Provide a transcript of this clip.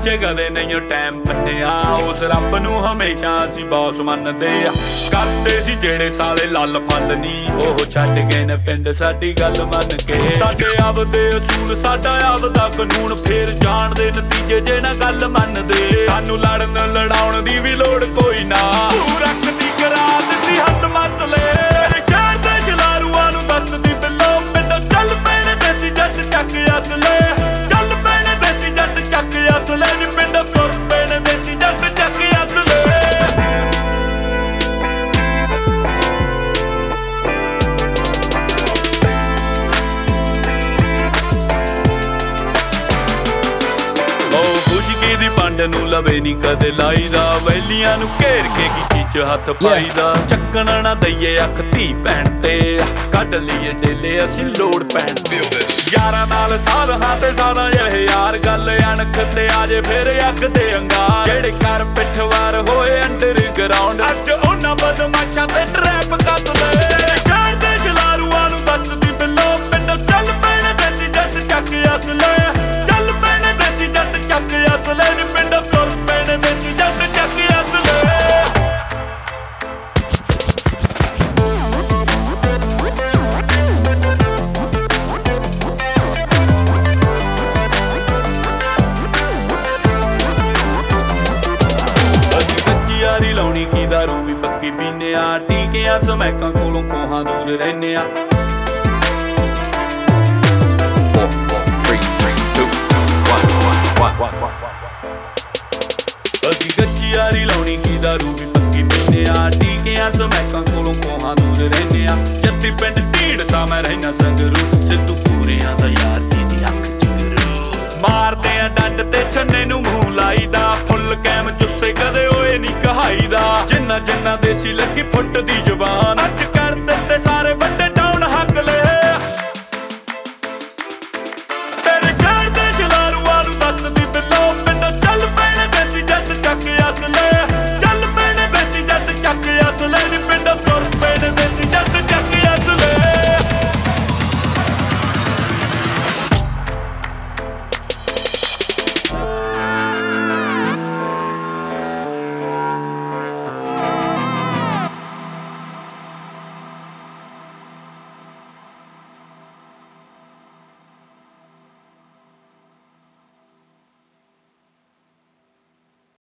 ਪਿੱਛੇ ਕਦੇ ਨਹੀਂ ਟਾਈਮ ਭੰਨਿਆ। ਉਸ ਰੱਬ ਨੂੰ ਹਮੇਸ਼ਾ ਅਸੀਂ ਬੌਸ ਮੰਨਦੇ ਆ। ਕਰਦੇ ਸੀ ਜਿਹੜੇ ਸਾਲੇ ਲੱਲ ਫਲ ਨੀ, ਉਹ ਛੱਡ ਗਏ ਨੇ ਪਿੰਡ ਸਾਡੀ ਗੱਲ ਮੰਨ ਕੇ। ਸਾਡੇ ਆਪਦੇ ਅਸੂਲ ਸਾਡਾ ਆਪਦਾ ਕਾਨੂੰਨ, ਫੇਰ ਜਾਣਦੇ ਨਤੀਜੇ ਜੇ ਨਾ ਗੱਲ ਮੰਨਦੇ। ਸਾਨੂੰ ਲੜਨ ਲੜਾਉਣ ਦੀ ਵੀ ਲੋੜ ਕੋਈ ਨਾ, ਤੂੰ ਰੱਖਦੀ ਕਰਾ ਦਿੱਤੀ ਹੱਥ ਮਸਲੇ। ਸ਼ਹਿਰ ਦੇ ਜਲਾਲੂਆਂ ਨੂੰ ਦੱਸਦੀ ਬਿੱਲੋ, ਪਿੰਡੋਂ ਚੱਲ ਪੈਣੇ ਦੇਸੀ ਜੱਟ ਚੱਕ ਅਸਲੇ। ਚੱਲ ਪੈਣੇ ਦੇਸੀ ਜੱਟ ਚੱਕ ਅਸਲੇ ਨੀ, ਪਿੰਡੋਂ ਤੁਰ ਪੈਣੇ ਦੇਸੀ ਜੱਟ ਚੱਕ ਅਸਲੇ। ਖੁਸ਼ਕੀ ਦੀ ਪੰਡ ਨੂੰ ਲਵੇ ਨੀ ਕਦੇ ਲਾਈਦਾ, ਵੈਲੀਆਂ ਨੂੰ ਘੇਰ ਕੇ ਕੀ ਚੀਚ ਹੱਥ ਪਾਈਦਾ। ਚੱਕਣ ਨਾ ਦਈਏ ਅੱਖ ਧੀ ਭੈਣ ਤੇ, ਕੱਢ ਲਈਏ ਡੇਲੇ ਅਸੀਂ ਲੋੜ ਪੈਣ ਤੇ। ਯਾਰਾਂ ਨਾਲ ਸਾਧਾਂ ਤੇ ਸਾਧਾਂ ਇਹ ਯਾਰ, ਗੱਲ ਅਣਖ ਤੇ ਆਜੇ ਫੇਰ ਅੱਗ ਦੇ ਅੰਗਾਰ। ਜਿਹੜੇ ਕਰ ਪਿੱਠਵਾਰ ਹੋਏ ਅੰਡਰ ਗਰਾਊਂਡ, ਅੱਜ ਉਹਨਾਂ ਬਦਮਾਸ਼ਾਂ ਤੇ ਟਰੈਪ ਕੱਸ ਲਏ। ਸ਼ਹਿਰ ਦੇ ਜਲਾਲੂਆਂ ਨੂੰ ਦੱਸਦੀ ਬਿੱਲੋ, ਪਿੰਡੋਂ ਚੱਲ ਪੈਣੇ ਦੇਸੀ ਜੱਟ ਚੱਕ ਅਸਲੇ। ਚੱਲ ਪੈਣੇ ਦੇਸੀ ਜੱਟ ਚੱਕ ਅਸਲੇ ਨੀ, ਪਿੰਡੋਂ ਤੁਰ ਪੈਣੇ ਦੇਸੀ ਜੱਟ ਚੱਕ ਅਸਲੇ। ਯਾਰੀ ਲਾਉਣੀ ਕੀ ਦਾਰੂ ਵੀ ਪੱਕੀ ਪੀਨੇ ਆ, ਟੀਕਿਆਂ ਸਮੈਕਾਂ ਕੋਲੋਂ ਕੋਹਾਂ ਦੂਰ ਰਹਿੰਦੇ ਆ। ਅਸੀਂ ਕੱਚੀ ਯਾਰੀ ਲਾਉਣੀ ਕੀ ਦਾਰੂ ਵੀ ਪੱਕੀ ਪੀਨੇ ਆ, ਟੀਕਿਆਂ ਸਮੈਕਾਂ ਕੋਲੋਂ ਕੋਹਾਂ ਦੂਰ ਰਹਿੰਦੇ ਆ। ਜੱਤੀ ਪਿੰਡ ਢੀਂਡਸਾ ਮੈਂ ਰਹਿਣਾ ਸੰਗਰੂ, ਸਿੱਧੂ ਪੂਰਿਆਂ ਦਾ ਯਾਰ ਦੀ ਅੱਖ ਜਿਗਰੂ। ਮਾਰਦੇ ਆ ਡੰਡ ਤੇ ਛੰਨੇ ਨੂੰ ਮੂੰਹ ਲਾਈਦਾ, ਫੁੱਲ ਕੈਮ ਜੁੱਸੇ ਕਦੇ ਓਏ ਨੀ ਕਹਾਈਦਾ। ਜਿੰਨਾ ਜਿੰਨਾ ਦੇਸੀ ਲੱਗੀ ਫੁੱਟ ਦੀ ਜ਼ੁਬਾਨ,